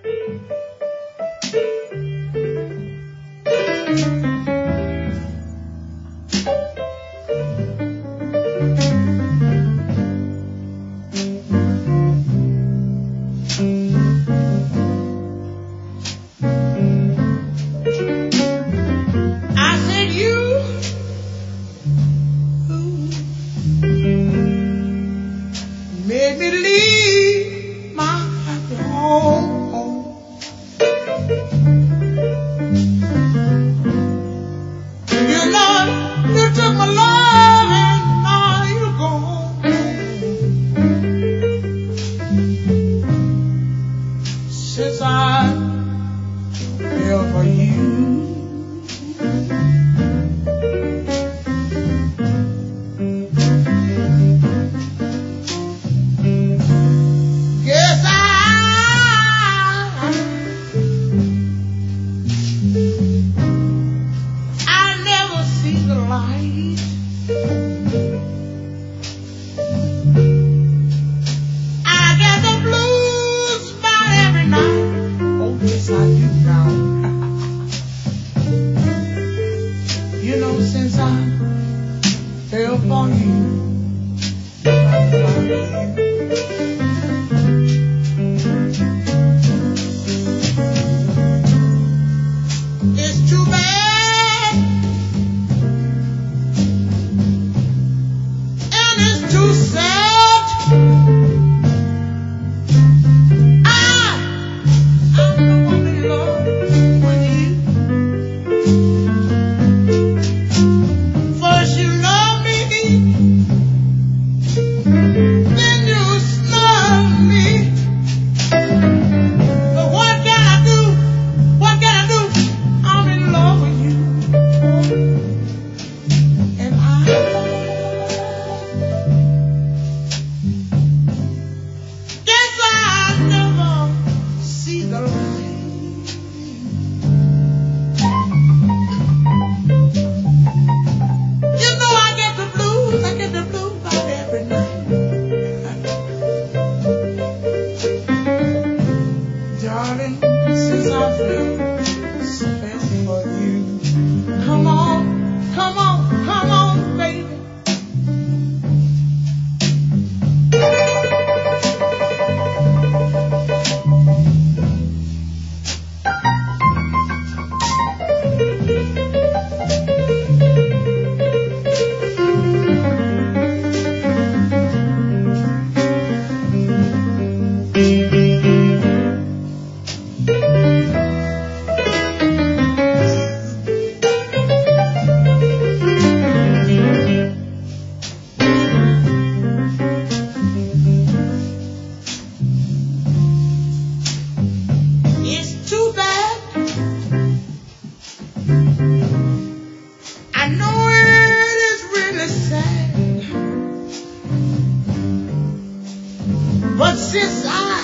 Made me leave my happy home. You know, you took my love and now you're gone. Since I fell for you, you know, since I fell for you, it's too bad, and it's too sad. I'm the one in love with you. First you love me, then you snub me. But what can I do? What can I do? I'm in love with you. And I guess I'll never see the light. Darling, since I fell for you, come on, come on, come on, baby. It's too bad. I know it is really sad, but since I